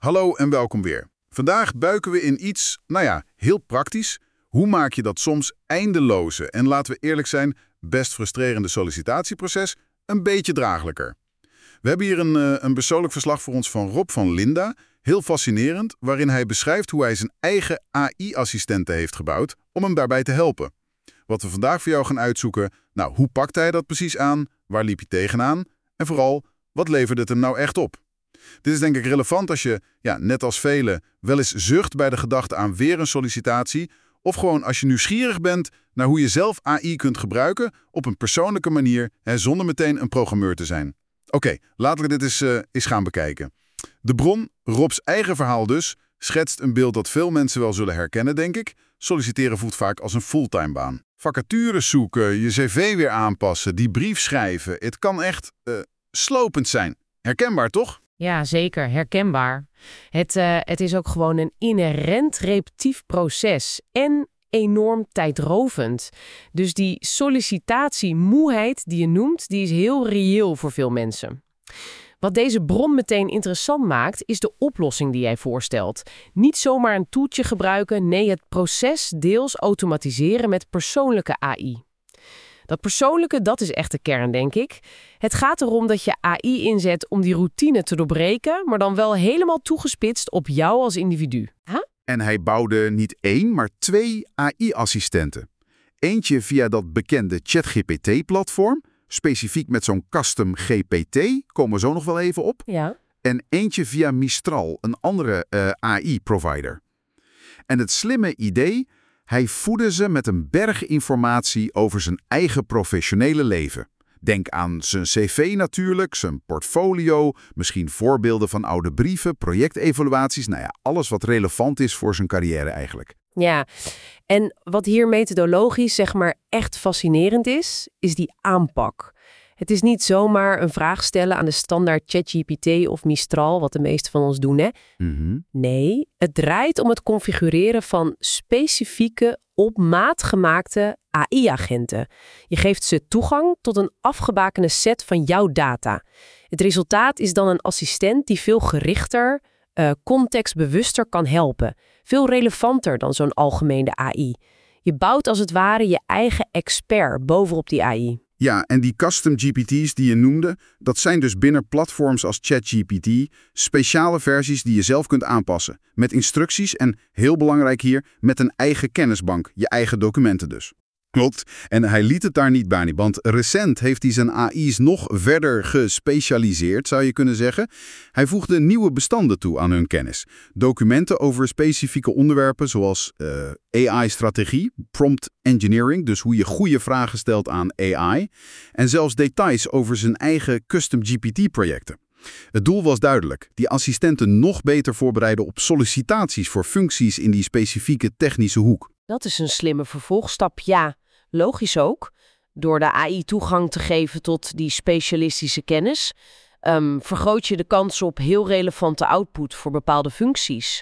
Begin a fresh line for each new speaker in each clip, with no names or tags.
Hallo en welkom weer. Vandaag buiken we in iets, heel praktisch. Hoe maak je dat soms eindeloze en, laten we eerlijk zijn, best frustrerende sollicitatieproces een beetje draaglijker? We hebben hier een persoonlijk verslag voor ons van Rob van Linda, heel fascinerend, waarin hij beschrijft hoe hij zijn eigen AI-assistenten heeft gebouwd om hem daarbij te helpen. Wat we vandaag voor jou gaan uitzoeken, hoe pakt hij dat precies aan, waar liep hij tegenaan en vooral, wat levert het hem nou echt op? Dit is denk ik relevant als je, net als velen, wel eens zucht bij de gedachte aan weer een sollicitatie, of gewoon als je nieuwsgierig bent naar hoe je zelf AI kunt gebruiken op een persoonlijke manier, zonder meteen een programmeur te zijn. Oké, laten we dit eens gaan bekijken. De bron, Robs eigen verhaal dus, schetst een beeld dat veel mensen wel zullen herkennen, denk ik. Solliciteren voelt vaak als een fulltime baan. Vacatures zoeken, je cv weer aanpassen, die brief schrijven. Het kan echt slopend zijn. Herkenbaar, toch?
Ja, zeker. Herkenbaar. Het is ook gewoon een inherent repetitief proces en enorm tijdrovend. Dus die sollicitatiemoeheid die je noemt, die is heel reëel voor veel mensen. Wat deze bron meteen interessant maakt, is de oplossing die jij voorstelt. Niet zomaar een toeltje gebruiken, nee, het proces deels automatiseren met persoonlijke AI. Dat persoonlijke, dat is echt de kern, denk ik. Het gaat erom dat je AI inzet om die routine te doorbreken, maar dan wel helemaal toegespitst op jou als individu. Huh?
En hij bouwde niet 1, maar 2 AI-assistenten. Eentje via dat bekende ChatGPT-platform, specifiek met zo'n custom GPT, komen we zo nog wel even op.
Ja.
En eentje via Mistral, een andere AI-provider. En het slimme idee, hij voedde ze met een berg informatie over zijn eigen professionele leven. Denk aan zijn cv natuurlijk, zijn portfolio, misschien voorbeelden van oude brieven, projectevaluaties, alles wat relevant is voor zijn carrière eigenlijk.
Ja, en wat hier methodologisch echt fascinerend is die aanpak. Het is niet zomaar een vraag stellen aan de standaard ChatGPT of Mistral, wat de meeste van ons doen, hè?
Mm-hmm.
Nee, het draait om het configureren van specifieke, op maat gemaakte AI-agenten. Je geeft ze toegang tot een afgebakende set van jouw data. Het resultaat is dan een assistent die veel gerichter, contextbewuster kan helpen. Veel relevanter dan zo'n algemene AI. Je bouwt als het ware je eigen expert bovenop die AI.
Ja, en die custom GPT's die je noemde, dat zijn dus binnen platforms als ChatGPT speciale versies die je zelf kunt aanpassen. Met instructies en, heel belangrijk hier, met een eigen kennisbank, je eigen documenten dus. Klopt, en hij liet het daar niet bij, want recent heeft hij zijn AI's nog verder gespecialiseerd, zou je kunnen zeggen. Hij voegde nieuwe bestanden toe aan hun kennis. Documenten over specifieke onderwerpen zoals AI-strategie, prompt engineering, dus hoe je goede vragen stelt aan AI. En zelfs details over zijn eigen custom GPT-projecten. Het doel was duidelijk, die assistenten nog beter voorbereiden op sollicitaties voor functies in die specifieke technische hoek.
Dat is een slimme vervolgstap, ja. Logisch ook. Door de AI toegang te geven tot die specialistische kennis, vergroot je de kans op heel relevante output voor bepaalde functies.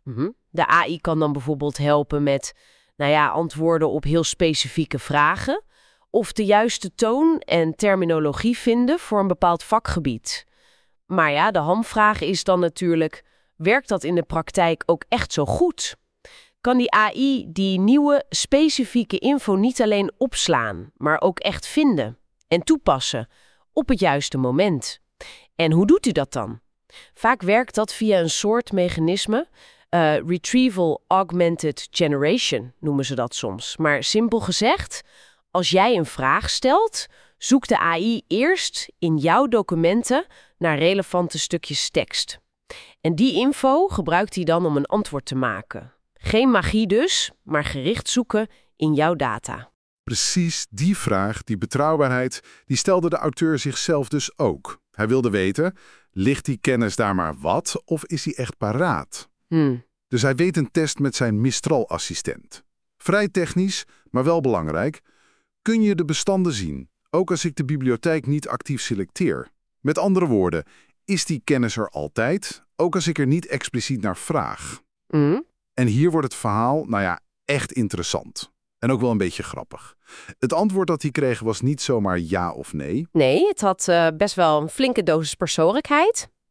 De AI kan dan bijvoorbeeld helpen met antwoorden op heel specifieke vragen, of de juiste toon en terminologie vinden voor een bepaald vakgebied. Maar ja, de hamvraag is dan natuurlijk, werkt dat in de praktijk ook echt zo goed? Kan die AI die nieuwe, specifieke info niet alleen opslaan, maar ook echt vinden en toepassen op het juiste moment? En hoe doet u dat dan? Vaak werkt dat via een soort mechanisme, Retrieval Augmented Generation noemen ze dat soms. Maar simpel gezegd, als jij een vraag stelt, zoekt de AI eerst in jouw documenten naar relevante stukjes tekst. En die info gebruikt hij dan om een antwoord te maken. Geen magie dus, maar gericht zoeken in jouw data.
Precies die vraag, die betrouwbaarheid, die stelde de auteur zichzelf dus ook. Hij wilde weten, ligt die kennis daar maar wat of is hij echt paraat? Dus hij weet een test met zijn Mistral-assistent. Vrij technisch, maar wel belangrijk. Kun je de bestanden zien, ook als ik de bibliotheek niet actief selecteer? Met andere woorden, is die kennis er altijd, ook als ik er niet expliciet naar vraag? En hier wordt het verhaal, echt interessant. En ook wel een beetje grappig. Het antwoord dat hij kreeg was niet zomaar ja of nee.
Nee, het had best wel een flinke dosis persoonlijkheid.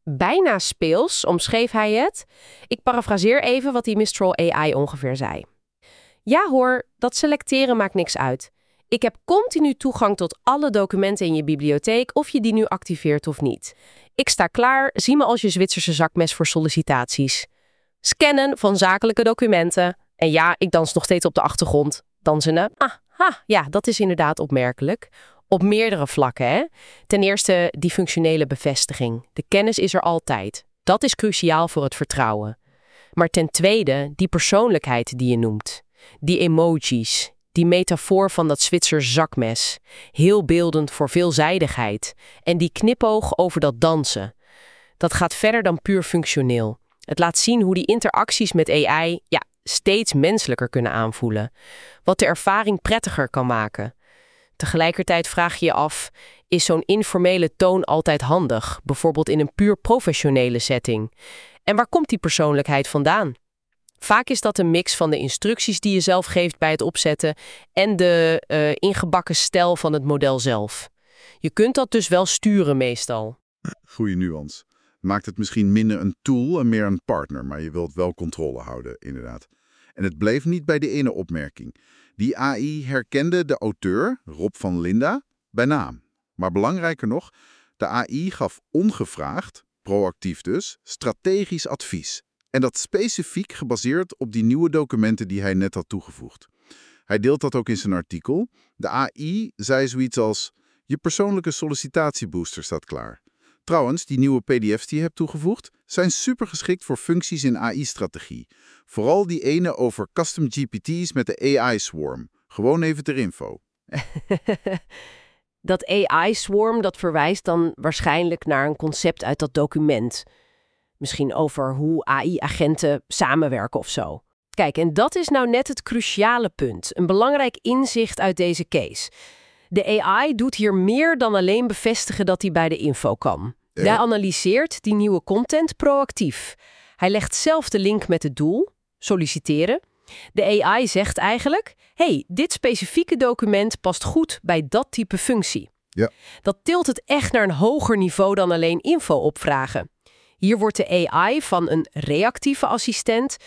Bijna speels omschreef hij het. Ik parafraseer even wat die Mistral AI ongeveer zei. Ja hoor, dat selecteren maakt niks uit. Ik heb continu toegang tot alle documenten in je bibliotheek, of je die nu activeert of niet. Ik sta klaar, zie me als je Zwitserse zakmes voor sollicitaties. Scannen van zakelijke documenten. En ja, ik dans nog steeds op de achtergrond. Dansende. Ja, dat is inderdaad opmerkelijk. Op meerdere vlakken, hè. Ten eerste die functionele bevestiging. De kennis is er altijd. Dat is cruciaal voor het vertrouwen. Maar ten tweede die persoonlijkheid die je noemt. Die emojis. Die metafoor van dat Zwitsers zakmes. Heel beeldend voor veelzijdigheid. En die knipoog over dat dansen. Dat gaat verder dan puur functioneel. Het laat zien hoe die interacties met AI steeds menselijker kunnen aanvoelen. Wat de ervaring prettiger kan maken. Tegelijkertijd vraag je je af, is zo'n informele toon altijd handig? Bijvoorbeeld in een puur professionele setting. En waar komt die persoonlijkheid vandaan? Vaak is dat een mix van de instructies die je zelf geeft bij het opzetten en de ingebakken stijl van het model zelf. Je kunt dat dus wel sturen meestal.
Goeie nuance. Maakt het misschien minder een tool en meer een partner, maar je wilt wel controle houden, inderdaad. En het bleef niet bij de ene opmerking. Die AI herkende de auteur, Rob van Linda, bij naam. Maar belangrijker nog, de AI gaf ongevraagd, proactief dus, strategisch advies. En dat specifiek gebaseerd op die nieuwe documenten die hij net had toegevoegd. Hij deelt dat ook in zijn artikel. De AI zei zoiets als, je persoonlijke sollicitatiebooster staat klaar. Trouwens, die nieuwe pdf's die je hebt toegevoegd, zijn super geschikt voor functies in AI-strategie. Vooral die ene over custom GPT's met de AI-swarm. Gewoon even ter info.
Dat AI-swarm, dat verwijst dan waarschijnlijk naar een concept uit dat document. Misschien over hoe AI-agenten samenwerken of zo. Kijk, en dat is nou net het cruciale punt. Een belangrijk inzicht uit deze case. De AI doet hier meer dan alleen bevestigen dat hij bij de info kan. Hij analyseert die nieuwe content proactief. Hij legt zelf de link met het doel, solliciteren. De AI zegt eigenlijk, dit specifieke document past goed bij dat type functie.
Ja.
Dat tilt het echt naar een hoger niveau dan alleen info opvragen. Hier wordt de AI van een reactieve assistent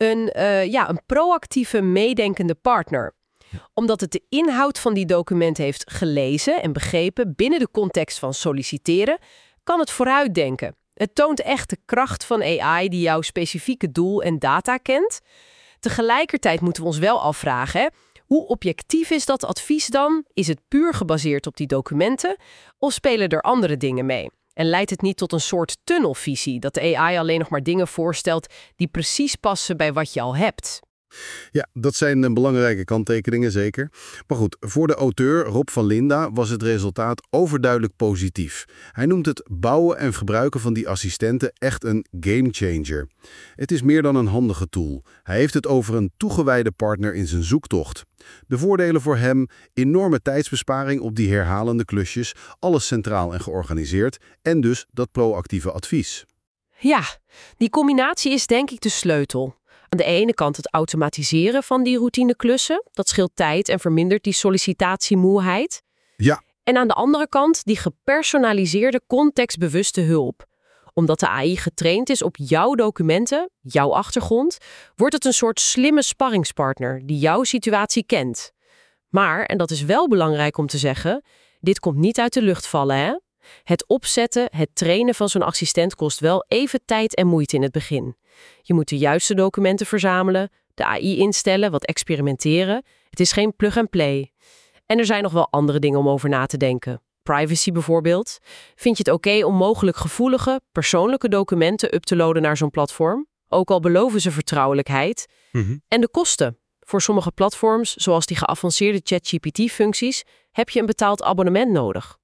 een proactieve meedenkende partner. Omdat het de inhoud van die documenten heeft gelezen en begrepen binnen de context van solliciteren, kan het vooruitdenken. Het toont echt de kracht van AI die jouw specifieke doel en data kent. Tegelijkertijd moeten we ons wel afvragen, hoe objectief is dat advies dan? Is het puur gebaseerd op die documenten of spelen er andere dingen mee? En leidt het niet tot een soort tunnelvisie, dat de AI alleen nog maar dingen voorstelt die precies passen bij wat je al hebt?
Ja, dat zijn belangrijke kanttekeningen, zeker. Maar goed, voor de auteur Rob van Linda was het resultaat overduidelijk positief. Hij noemt het bouwen en gebruiken van die assistenten echt een gamechanger. Het is meer dan een handige tool. Hij heeft het over een toegewijde partner in zijn zoektocht. De voordelen voor hem, enorme tijdsbesparing op die herhalende klusjes, alles centraal en georganiseerd en dus dat proactieve advies.
Ja, die combinatie is denk ik de sleutel. Aan de ene kant het automatiseren van die routineklussen. Dat scheelt tijd en vermindert die sollicitatiemoeheid.
Ja.
En aan de andere kant die gepersonaliseerde contextbewuste hulp. Omdat de AI getraind is op jouw documenten, jouw achtergrond, wordt het een soort slimme sparringspartner die jouw situatie kent. Maar, en dat is wel belangrijk om te zeggen, dit komt niet uit de lucht vallen, hè? Het opzetten, het trainen van zo'n assistent kost wel even tijd en moeite in het begin. Je moet de juiste documenten verzamelen, de AI instellen, wat experimenteren. Het is geen plug-and-play. En er zijn nog wel andere dingen om over na te denken. Privacy bijvoorbeeld. Vind je het oké om mogelijk gevoelige, persoonlijke documenten up te loaden naar zo'n platform? Ook al beloven ze vertrouwelijkheid. En de kosten. Voor sommige platforms, zoals die geavanceerde ChatGPT-functies, heb je een betaald abonnement nodig.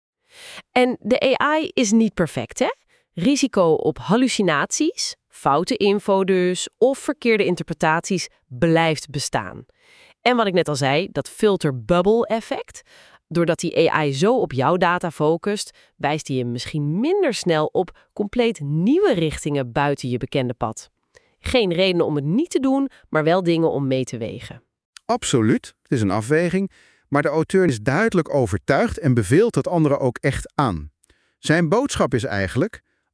En de AI is niet perfect, hè? Risico op hallucinaties, foute info dus, of verkeerde interpretaties blijft bestaan. En wat ik net al zei, dat filter-bubble-effect. Doordat die AI zo op jouw data focust, wijst hij je misschien minder snel op compleet nieuwe richtingen buiten je bekende pad. Geen reden om het niet te doen, maar wel dingen om mee te wegen.
Absoluut, het is een afweging. Maar de auteur is duidelijk overtuigd en beveelt het anderen ook echt aan. Zijn boodschap is eigenlijk,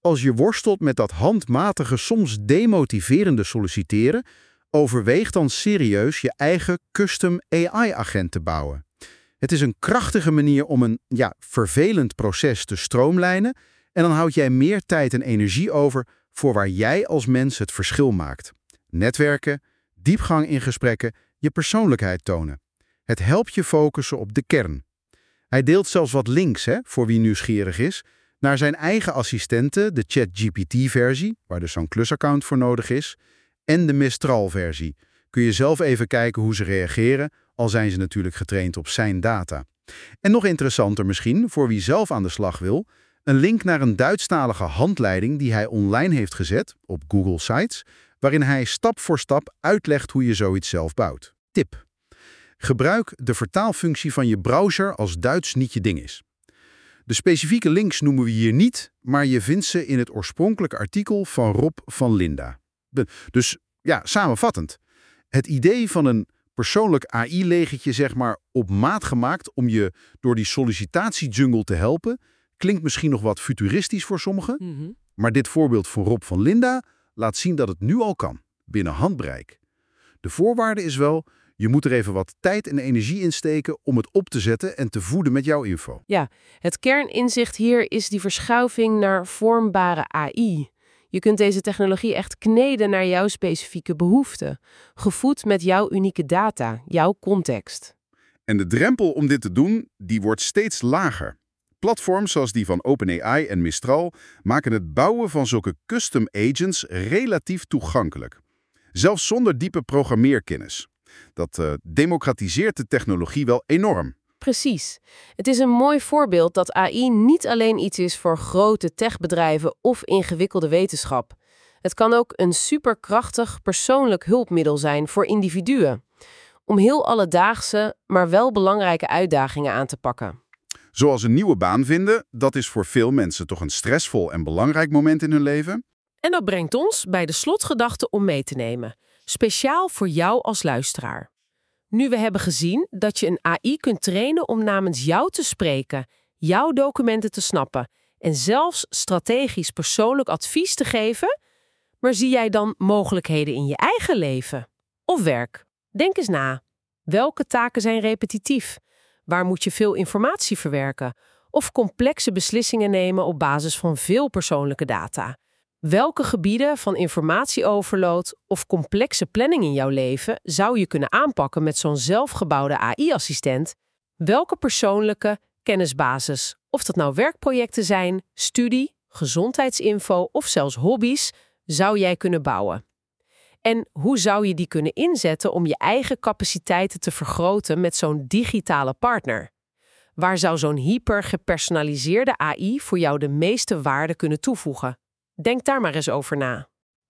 als je worstelt met dat handmatige, soms demotiverende solliciteren, overweeg dan serieus je eigen custom AI-agent te bouwen. Het is een krachtige manier om een vervelend proces te stroomlijnen en dan houd jij meer tijd en energie over voor waar jij als mens het verschil maakt. Netwerken, diepgang in gesprekken, je persoonlijkheid tonen. Het helpt je focussen op de kern. Hij deelt zelfs wat links, voor wie nieuwsgierig is, naar zijn eigen assistenten, de ChatGPT-versie, waar dus zo'n klusaccount voor nodig is, en de Mistral-versie. Kun je zelf even kijken hoe ze reageren, al zijn ze natuurlijk getraind op zijn data. En nog interessanter misschien, voor wie zelf aan de slag wil, een link naar een Duitsstalige handleiding die hij online heeft gezet op Google Sites, waarin hij stap voor stap uitlegt hoe je zoiets zelf bouwt. Tip: gebruik de vertaalfunctie van je browser als Duits niet je ding is. De specifieke links noemen we hier niet, maar je vindt ze in het oorspronkelijke artikel van Rob van Linda. Dus samenvattend. Het idee van een persoonlijk AI-legertje zeg maar op maat gemaakt om je door die sollicitatiejungle te helpen, klinkt misschien nog wat futuristisch voor sommigen, maar dit voorbeeld van Rob van Linda laat zien dat het nu al kan, binnen handbereik. De voorwaarde is wel, je moet er even wat tijd en energie in steken om het op te zetten en te voeden met jouw info.
Ja, het kerninzicht hier is die verschuiving naar vormbare AI. Je kunt deze technologie echt kneden naar jouw specifieke behoeften, gevoed met jouw unieke data, jouw context.
En de drempel om dit te doen, die wordt steeds lager. Platforms zoals die van OpenAI en Mistral maken het bouwen van zulke custom agents relatief toegankelijk. Zelfs zonder diepe programmeerkennis. Dat democratiseert de technologie wel enorm.
Precies. Het is een mooi voorbeeld dat AI niet alleen iets is voor grote techbedrijven of ingewikkelde wetenschap. Het kan ook een superkrachtig persoonlijk hulpmiddel zijn voor individuen. Om heel alledaagse, maar wel belangrijke uitdagingen aan te pakken.
Zoals een nieuwe baan vinden, dat is voor veel mensen toch een stressvol en belangrijk moment in hun leven.
En dat brengt ons bij de slotgedachte om mee te nemen. Speciaal voor jou als luisteraar. Nu we hebben gezien dat je een AI kunt trainen om namens jou te spreken, jouw documenten te snappen en zelfs strategisch persoonlijk advies te geven, maar zie jij dan mogelijkheden in je eigen leven of werk? Denk eens na. Welke taken zijn repetitief? Waar moet je veel informatie verwerken? Of complexe beslissingen nemen op basis van veel persoonlijke data? Welke gebieden van informatieoverload of complexe planning in jouw leven zou je kunnen aanpakken met zo'n zelfgebouwde AI-assistent? Welke persoonlijke kennisbasis, of dat nou werkprojecten zijn, studie, gezondheidsinfo of zelfs hobby's, zou jij kunnen bouwen? En hoe zou je die kunnen inzetten om je eigen capaciteiten te vergroten met zo'n digitale partner? Waar zou zo'n hyper gepersonaliseerde AI voor jou de meeste waarde kunnen toevoegen? Denk daar maar eens over na.